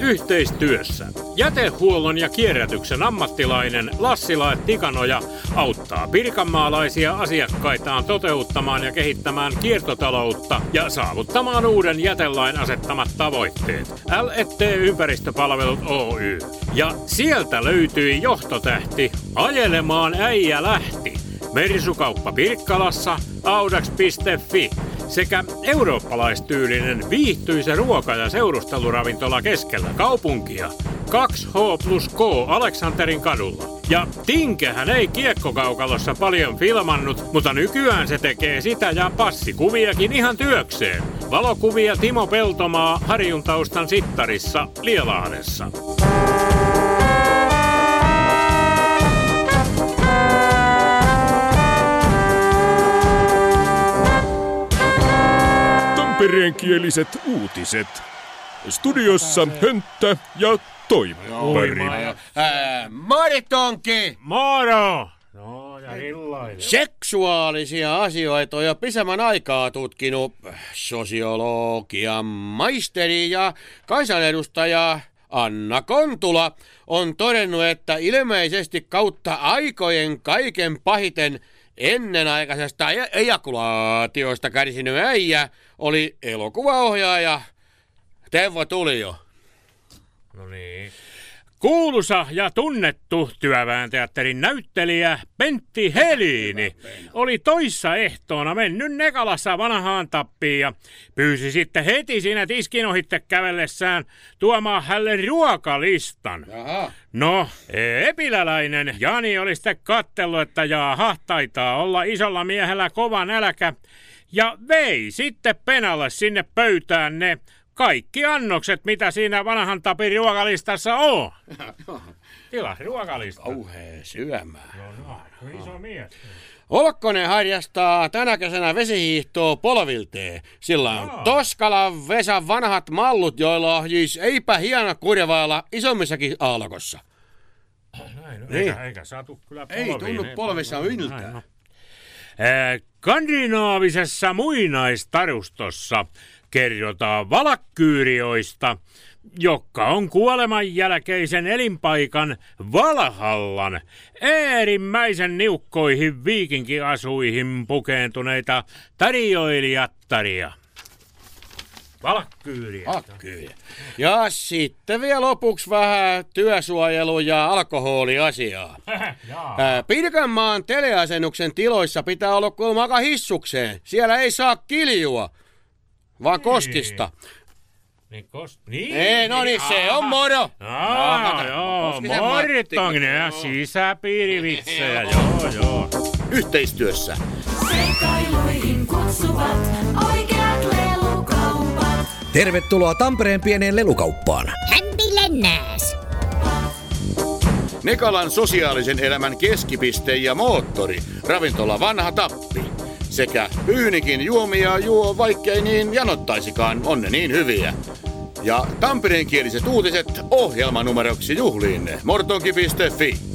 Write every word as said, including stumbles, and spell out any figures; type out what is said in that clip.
Yhteistyössä jätehuollon ja kierrätyksen ammattilainen Lassila et Tikanoja auttaa pirkanmaalaisia asiakkaitaan toteuttamaan ja kehittämään kiertotaloutta ja saavuttamaan uuden jätelain asettamat tavoitteet. L et T Ympäristöpalvelut Oy. Ja sieltä löytyi johtotähti Ajelemaan äijä lähti. Mersukauppa Pirkkalassa, audax piste fi sekä eurooppalaistyylinen viihtyisä ruoka- ja seurusteluravintola keskellä kaupunkia. kaksi H plus K Aleksanterin kadulla. Ja Tinkehän ei Kiekkokaukalossa paljon filmannut, mutta nykyään se tekee sitä ja passikuviakin ihan työkseen. Valokuvia Timo Peltomaa Harjun taustan sittarissa Lielahdessa. Tampereenkieliset uutiset. Studiossa Hönttä ja Toivari. Maritonki! Moro! No ja hillainen. Seksuaalisia asioita on jo pisemmän aikaa tutkinut sosiologian maisteri ja kansanedustaja Anna Kontula on todennut, että ilmeisesti kautta aikojen kaiken pahiten ennenaikaisesta ejakulaatiosta kärsinyt äijä oli elokuvaohjaaja Teuvo Tulio. No niin. Kuuluisa ja tunnettu työväenteatterin näyttelijä Pentti Helini oli toissa ehtoona mennyt Nekalassa vanhaan tappiin ja pyysi sitten heti siinä tiskin ohitte kävellessään tuomaan hänelle ruokalistan. Aha. No, epiläläinen Jani oli sitten katsellut, että jaha, taitaa olla isolla miehellä kova nälkä ja vei sitten penalle sinne pöytään ne kaikki annokset, mitä siinä vanhan tapin ruokalistassa on. Tilas ruokalista. Kauhea syömää. No, no, iso mies. Olkkonen harjastaa tänä kesänä vesihiihtoa polvilteen. Sillä on Aa. Toskalan Vesan vanhat mallut, joilla on siis eipä hieno kurjavailla isommissakin aallokossa. Näin, no, niin. eikä, eikä saatu kyllä polviin. Ei tunnu polvissa yltää. No. Eh, skandinaavisessa muinaistarustossa kerrotaan valakkyyrioista, joka on kuoleman jälkeisen elinpaikan Valhallan äärimmäisen niukkoihin viikinkiasuihin pukeentuneita tarjoilijattaria. Valkkyyriä. Valkkyyriä. Ja sitten vielä lopuksi vähän työsuojelu- ja alkoholiasiaa. Pirkanmaan teleasennuksen tiloissa pitää olla kuulemma aika hissukseen. Siellä ei saa kiljua, vaan koskista. Niin kost... Niin, ei, no niin, se on moro. Aa, joo, morittonkin ja sisäpiirivitsejä, joo, joo. Yhteistyössä Seikkailuihin kutsuvat oikeat lelukaupat. Tervetuloa Tampereen pieneen lelukauppaan. Hämpilennääs. Nekalan sosiaalisen elämän keskipiste ja moottori, ravintola Vanha Tappi. Sekä Pyynikin juomia juo, vaikkei niin janottaisikaan, on ne niin hyviä. Ja tampereenkieliset uutiset ohjelmanumeroksi juhliin mortonki piste fi.